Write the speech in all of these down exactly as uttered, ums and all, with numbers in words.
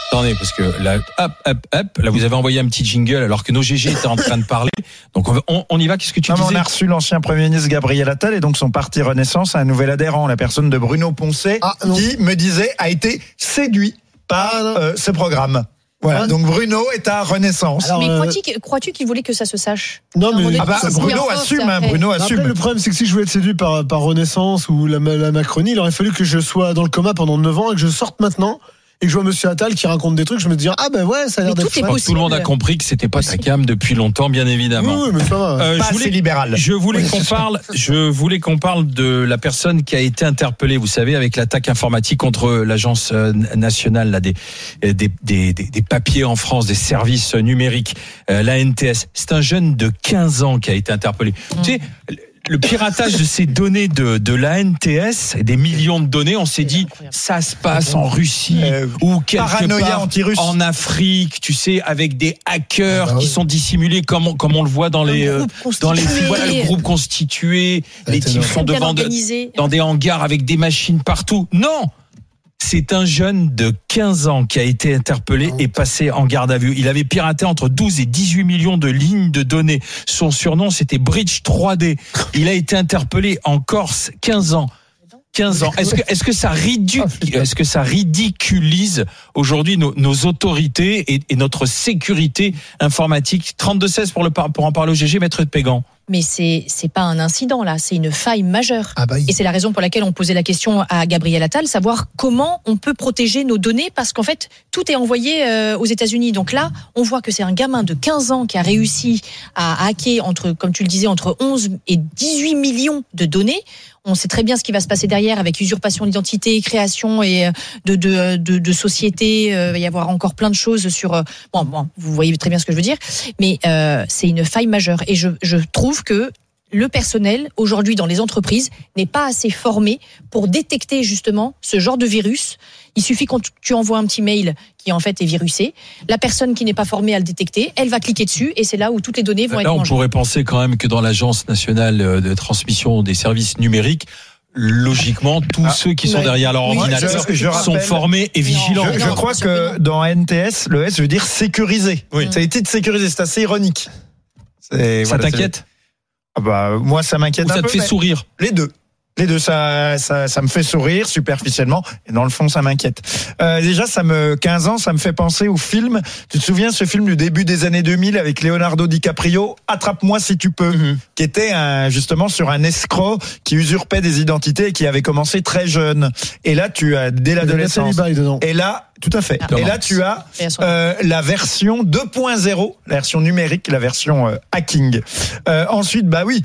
Attendez, parce que là, hop, hop, hop, là vous avez envoyé un petit jingle alors que nos G G étaient en train de parler. Donc on, on y va, qu'est-ce que tu non, disais ? On a reçu l'ancien Premier ministre Gabriel Attal et donc son parti Renaissance a un nouvel adhérent, la personne de Bruno Poncet, ah, qui me disait a été séduit par euh, ce programme. Voilà, donc Bruno est à Renaissance. Alors, mais crois-tu, crois-tu qu'il voulait que ça se sache ? Non, mais ah bah, Bruno assume, hein, Bruno assume. Après, le problème, c'est que si je voulais être séduit par, par Renaissance ou la, la Macronie, il aurait fallu que je sois dans le coma pendant neuf ans et que je sorte maintenant. Et que je vois Monsieur Attal qui raconte des trucs, je me dis ah ben ouais, ça a l'air mais d'être tout, frais. Tout le monde a compris que c'était pas sa cam depuis longtemps, bien évidemment. Oui, mais ça va. Euh, pas je voulais, assez libéral. Je voulais qu'on parle, je voulais qu'on parle de la personne qui a été interpellée, vous savez, avec l'attaque informatique contre l'agence nationale là, des, des, des, des, des papiers en France, des services numériques, euh, l'A N T S. C'est un jeune de quinze ans qui a été interpellé. Mmh. Tu sais, le piratage de ces données de, de l'A N T S, des millions de données, on s'est dit, ça se passe en Russie euh, ou quelque part anti-russe. En Afrique, tu sais, avec des hackers ah bah oui. qui sont dissimulés comme, comme on le voit dans les, euh, dans les voilà, le groupe constitué, ah, les types sont devant de, dans des hangars avec des machines partout. Non! C'est un jeune de quinze ans qui a été interpellé et passé en garde à vue. Il avait piraté entre douze et dix-huit millions de lignes de données. Son surnom, c'était Bridge trois D. Il a été interpellé en Corse, quinze ans. quinze ans. Est-ce que, est-ce que ça ridiculise, est-ce que ça ridiculise aujourd'hui nos, nos autorités et, et notre sécurité informatique? trente-deux seize pour le, pour en parler au G G, Maître de Pégan. Mais c'est c'est pas un incident là, c'est une faille majeure. Ah bah oui. Et c'est la raison pour laquelle on posait la question à Gabriel Attal, savoir comment on peut protéger nos données, parce qu'en fait tout est envoyé euh, aux États-Unis. Donc là, on voit que c'est un gamin de quinze ans qui a réussi à hacker entre, comme tu le disais, entre onze et dix-huit millions de données. On sait très bien ce qui va se passer derrière avec usurpation d'identité, création et de de de, de sociétés. Euh, il va y avoir encore plein de choses sur. Euh, bon, bon, vous voyez très bien ce que je veux dire. Mais euh, c'est une faille majeure. Et je je trouve que le personnel aujourd'hui dans les entreprises n'est pas assez formé pour détecter justement ce genre de virus. Il suffit que tu envoies un petit mail qui en fait est virusé. La personne qui n'est pas formée à le détecter, elle va cliquer dessus et c'est là où toutes les données vont là, être mangées. On pourrait penser quand même que dans l'Agence nationale de transmission des services numériques, logiquement, tous ah, ceux qui sont derrière leur oui, ordinateur je, je sont rappelle, formés et vigilants. Je, je non, crois que dans N T S, le S veut dire sécurisé. Oui. Ça a été de sécuriser, c'est assez ironique. C'est, ça voilà, t'inquiète ? Ah bah, moi, ça m'inquiète Ou un ça peu. Ça te fait sourire ? Les deux. Les deux, ça, ça, ça me fait sourire superficiellement, et dans le fond, ça m'inquiète. Euh, déjà, ça me, quinze ans, ça me fait penser au film. Tu te souviens, ce film du début des années deux mille avec Leonardo DiCaprio, Attrape-moi si tu peux, mm-hmm. qui était un, justement sur un escroc qui usurpait des identités et qui avait commencé très jeune. Et là, tu as dès l'adolescence. Et là, tout à fait. Ah, et là, tu as euh, la version deux point zéro, la version numérique, la version euh, hacking. Euh, ensuite, bah oui.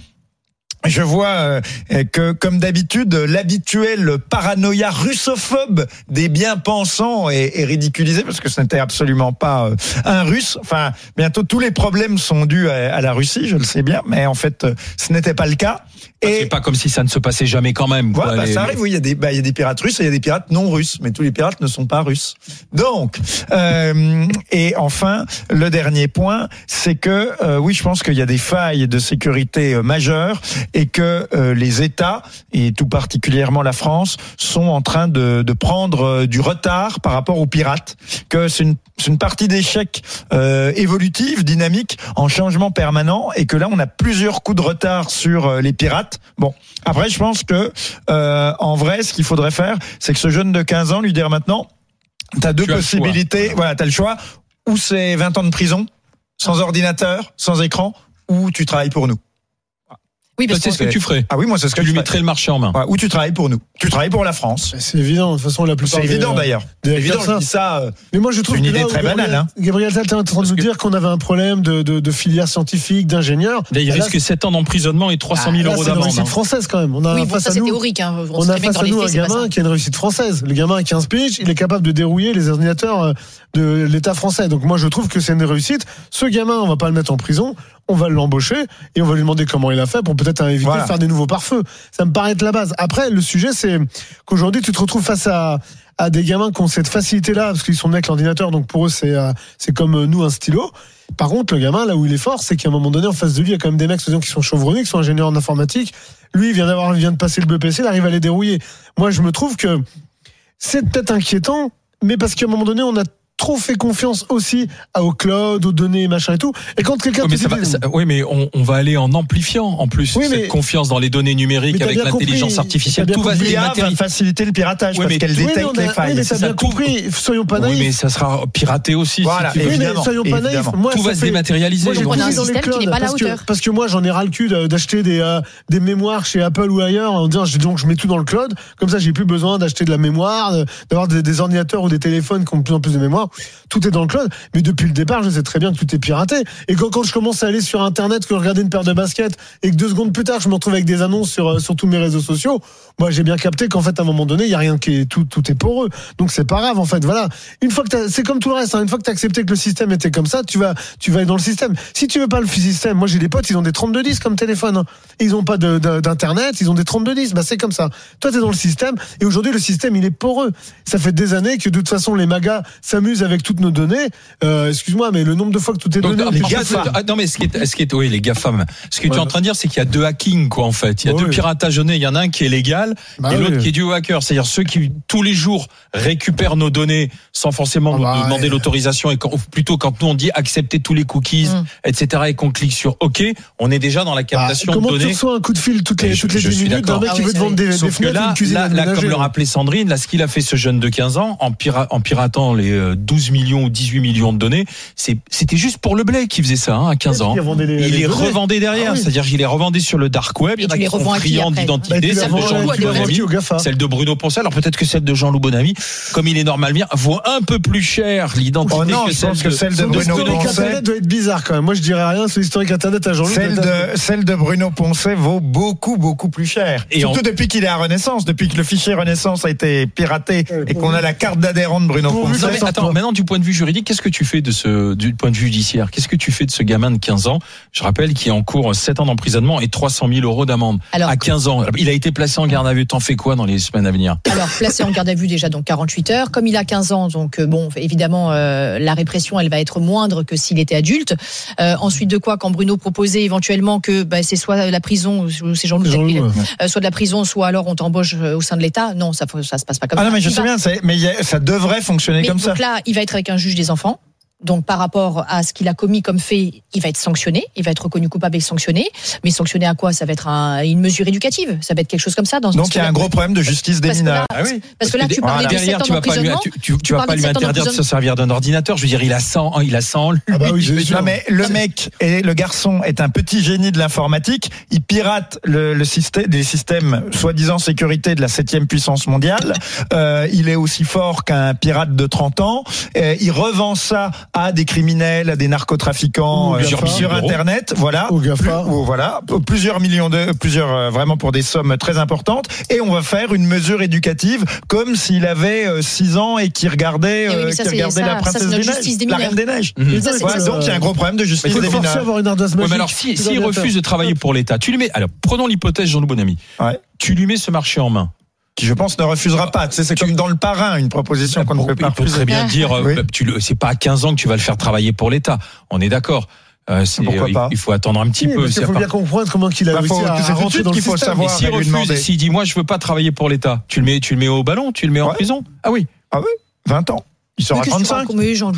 Je vois euh, que, comme d'habitude, l'habituel paranoïa russophobe des bien-pensants est, est ridiculisé parce que ce n'était absolument pas euh, un Russe. Enfin, bientôt tous les problèmes sont dus à, à la Russie, je le sais bien, mais en fait, ce n'était pas le cas. Et c'est pas comme si ça ne se passait jamais quand même. Quoi, ouais, bah, les... ça arrive, oui, il y a des, bah, il y a des pirates russes et il y a des pirates non russes, mais tous les pirates ne sont pas russes. Donc, euh, et enfin, le dernier point, c'est que, euh, oui, je pense qu'il y a des failles de sécurité euh, majeures et que euh, les États, et tout particulièrement la France, sont en train de, de prendre euh, du retard par rapport aux pirates, que c'est une, c'est une partie d'échec euh, évolutive, dynamique, en changement permanent, et que là, on a plusieurs coups de retard sur euh, les pirates. Bon, après, je pense que euh, en vrai, ce qu'il faudrait faire, c'est que ce jeune de quinze ans lui dire maintenant, t'as deux tu possibilités, voilà, t'as le choix, ou c'est vingt ans de prison, sans ordinateur, sans écran, ou tu travailles pour nous. Oui, parce que c'est ce que tu ferais. Ah oui, moi c'est ce que tu je lui mettrais le marché en main. Ouais, ou tu travailles pour nous. Tu travailles pour la France. C'est évident. De toute façon, la plupart. C'est évident des, d'ailleurs. C'est évident. Je dis ça. Euh, mais moi, je trouve c'est une que idée là, très Gabriel, banale. Hein. Gabriel Attal était en train de nous dire qu'on avait un problème de, de, de filière scientifique, d'ingénieur. Là, il risque sept ans d'emprisonnement et trois cent mille euros d'amende. C'est une réussite française quand même. On a oui, bon, face ça à c'est nous, théorique. Hein. On, on a face à nous un gamin qui a une réussite française. Le gamin a quinze piges, il est capable de dérouiller les ordinateurs de l'État français. Donc moi, je trouve que c'est une réussite. Ce gamin, on va pas le mettre en prison. On va l'embaucher et on va lui demander comment il a fait pour peut-être éviter voilà. de faire des nouveaux pare-feux. Ça me paraît être la base. Après, le sujet, c'est qu'aujourd'hui, tu te retrouves face à, à des gamins qui ont cette facilité-là, parce qu'ils sont nés avec l'ordinateur, donc pour eux, c'est, c'est comme nous, un stylo. Par contre, le gamin, là où il est fort, c'est qu'à un moment donné, en face de lui, il y a quand même des mecs qui sont chevronnés, qui sont ingénieurs en informatique. Lui, il vient d'avoir, il vient de passer le B P C, il arrive à les dérouiller. Moi, je me trouve que c'est peut-être inquiétant, mais parce qu'à un moment donné, on a trop fait confiance aussi au cloud, aux données, machin et tout. Et quand quelqu'un oui, mais, ça va, ça, oui, mais on, on va aller en amplifiant en plus oui, mais, cette confiance dans les données numériques avec l'intelligence compris, artificielle. Tout va se dématérialiser. Faciliter le piratage oui, parce qu'elle oui, détecte les failles. Oui, mais t'as bien compris. Soyons pas naïfs. Oui, mais ça sera piraté aussi. Voilà, si tu veux. Oui, mais soyons pas naïfs. Moi, tout va se dématérialiser. On a un système qui n'est pas à la hauteur. Parce que moi, j'en ai ras le cul d'acheter des des mémoires chez Apple ou ailleurs en disant donc je mets tout dans le cloud. Comme ça, j'ai plus besoin d'acheter de la mémoire, d'avoir des ordinateurs ou des téléphones qui ont de plus en plus de mémoire. Tout est dans le cloud, mais depuis le départ, je sais très bien que tout est piraté. Et quand, quand je commence à aller sur Internet, que je regarde une paire de baskets, et que deux secondes plus tard, je me retrouve avec des annonces sur, sur tous mes réseaux sociaux, moi, j'ai bien capté qu'en fait, à un moment donné, il y a rien qui est, tout, tout est poreux. Donc, c'est pas grave, en fait, voilà. Une fois que t'as, c'est comme tout le reste, hein, une fois que t'as accepté que le système était comme ça, tu vas, tu vas être dans le système. Si tu veux pas le système, moi, j'ai des potes, ils ont des trente-deux dix comme téléphone, hein. Ils ont pas de, de, d'internet, ils ont des trente-deux dix. Bah, c'est comme ça. Toi, t'es dans le système, et aujourd'hui, le système, il est poreux. Ça fait des années que, de toute façon, les magas s'amusent avec toutes nos données. Euh, excuse-moi, mais le nombre de fois que tout est donné. Donc, les GAFAM. Ah, non, mais ce qui est, ce qui est, oui, les GAFAM. Ce que ouais. tu es en train de dire, c'est qu'il y a deux hackings, quoi, en fait. Il y a oh, deux oui. piratages données. Il y en a un qui est légal bah, et l'autre oui. qui est dû aux hackers. C'est-à-dire ceux qui, tous les jours, récupèrent nos données sans forcément oh, bah, nous demander ouais. l'autorisation et quand, plutôt quand nous on dit accepter tous les cookies, mm. et cetera et qu'on clique sur OK, on est déjà dans la captation bah, de données. Comment tu reçois un coup de fil toutes les, toutes les dix minutes d'un mec qui veut te vendre des, des fenêtres, là, une cuisine là, là, comme le rappelait Sandrine, là, ce qu'il a fait ce jeune de quinze ans, en, pira- en piratant les douze millions ou dix-huit millions de données, c'est, c'était juste pour le blé qu'il faisait ça, hein, à quinze ans. Les, il les, les revendait derrière. Ah, oui. C'est-à-dire qu'il les revendait sur le dark web. Il y en a qui sont friands d'identité. Celle de Jean-Loup Bonamy, celle de Bruno Poncet. Alors peut-être que celle de Jean-Loup Bonamy, comme il est normal bien, vaut un peu plus cher l'identité oh non, que, celle que celle de, de Bruno Poncet. L'historique Internet doit être bizarre quand même. Moi je dirais rien sur l'historique Internet à Jean-Loup. Celle de, celle de Bruno Poncet vaut beaucoup, beaucoup plus cher. Et surtout on... depuis qu'il est à Renaissance, depuis que le fichier Renaissance a été piraté et qu'on a la carte d'adhérent de Bruno Poncet. Mais attends, maintenant du point de vue juridique, qu'est-ce que tu fais de ce, du point de vue judiciaire? Qu'est-ce que tu fais de ce gamin de quinze ans? Je rappelle qu'il encourt sept ans d'emprisonnement et trois cent mille euros d'amende. Alors, à quinze ans. Il a été placé en garde à vue. T'en fais quoi dans les semaines à venir? Alors, placé en garde à vue déjà, donc quarante-huit heures. Comme il a quinze ans, donc bon, évidemment, euh, la répression, elle va être moindre que s'il était adulte. Euh, ensuite de quoi, quand Bruno proposait éventuellement que bah, c'est soit la prison, ou c'est Jean-Loup, Jean-Loup ouais. euh, soit de la prison, soit alors on t'embauche au sein de l'État. Non, ça, ça se passe pas comme ah ça. Ah non, mais je il sais va... bien, c'est, mais y a, ça devrait fonctionner mais comme donc ça. Donc là, il va être avec un juge des enfants. Donc par rapport à ce qu'il a commis comme fait, il va être sanctionné, il va être reconnu coupable et sanctionné. Mais sanctionné à quoi? Ça va être un, une mesure éducative, ça va être quelque chose comme ça. Dans Donc il y a un gros problème de justice des mineurs. Ah oui. Parce que là, tu parlais de sept ans d'emprisonnement. Tu, tu, tu vas pas lui interdire de se servir d'un ordinateur. Je veux dire, il a cent, il a cent. Ah bah oui, non mais le mec et le garçon est un petit génie de l'informatique. Il pirate le, le système, des systèmes soi-disant sécurité de la septième puissance mondiale. Euh, il est aussi fort qu'un pirate de trente ans. Et il revend ça à des criminels, à des narcotrafiquants euh, sur, sur Internet, voilà, plus, voilà, plusieurs millions de, plusieurs euh, vraiment pour des sommes très importantes, et on va faire une mesure éducative comme s'il avait euh, six ans et qui regardait, euh, oui, ça, qui regardait ça, la princesse des neiges, des la reine des neiges. Mmh. Ça, ouais, donc il y a un gros problème de justice des mineurs. Avoir une ardoise magique, ouais, mais alors si, s'il refuse de travailler pour l'État, tu lui mets, alors prenons l'hypothèse Jean-Loup Bonamy, ouais. tu lui mets ce marché en main. Qui, je pense, ne refusera pas. Tu sais, c'est tu... comme dans le parrain, une proposition qu'on ne peut pas refuser. Il peut très bien dire, oui. tu le, c'est pas à quinze ans que tu vas le faire travailler pour l'État. On est d'accord. Euh, c'est, Pourquoi pas? Il faut attendre un petit oui, peu. Il faut bien comprendre comment qu'il a bah, réussi à, à rentrer dans le faut système. Savoir, s'il refuse, s'il dit, moi, je veux pas travailler pour l'État, tu le mets, tu le mets au ballon, tu le mets en ouais. prison. Ah oui. Ah oui. vingt ans. Il sera à trente-cinq.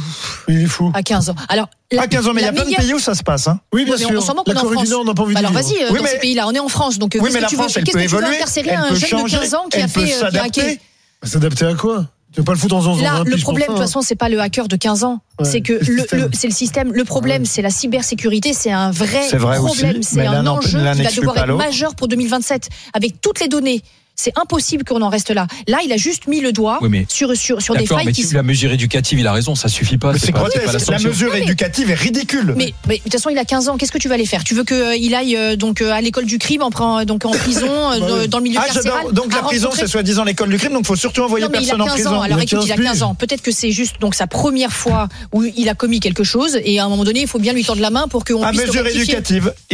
Il est fou. À quinze ans. Alors, la, à quinze ans, mais il y a plein de pays où ça se passe, hein. Oui, bien oui, sûr. On s'en moque, la on est en France. Nord, on n'a pas envie de Alors dire. vas-y, oui, dans mais... ces pays-là, on est en France. Donc, oui, mais la France, elle peut évoluer. Qu'est-ce que tu veux intercérer un jeune de quinze ans qui a fait un hacker? S'adapter à quoi? Tu veux pas le foutre dans un Là, le problème, de toute façon, c'est pas le hacker de quinze ans. Ouais, c'est que le, le, c'est le système. Le problème, ouais. c'est la cybersécurité. C'est un vrai, c'est vrai problème. Aussi, c'est un enjeu qui va devoir être majeur pour deux mille vingt-sept. Avec toutes les données. C'est impossible qu'on en reste là. Là, il a juste mis le doigt oui, sur, sur, sur des failles mais qui tu, la mesure éducative, il a raison, ça suffit pas. Mais c'est, c'est grotesque. Pas, c'est pas la, la mesure non, mais, éducative est ridicule. Mais, mais de toute façon, il a quinze ans. Qu'est-ce que tu vas aller faire? Tu veux qu'il euh, aille euh, donc euh, à l'école du crime, en, donc en prison, euh, dans le milieu ah, carcéral? Donc la prison, c'est soi-disant l'école du crime, donc il faut surtout envoyer non, personne en prison. Ans. Alors écoute, il a quinze ans. Peut-être que c'est juste donc sa première fois où il a commis quelque chose, et à un moment donné, il faut bien lui tendre la main pour qu'on puisse le rectifier. À mesure éducative.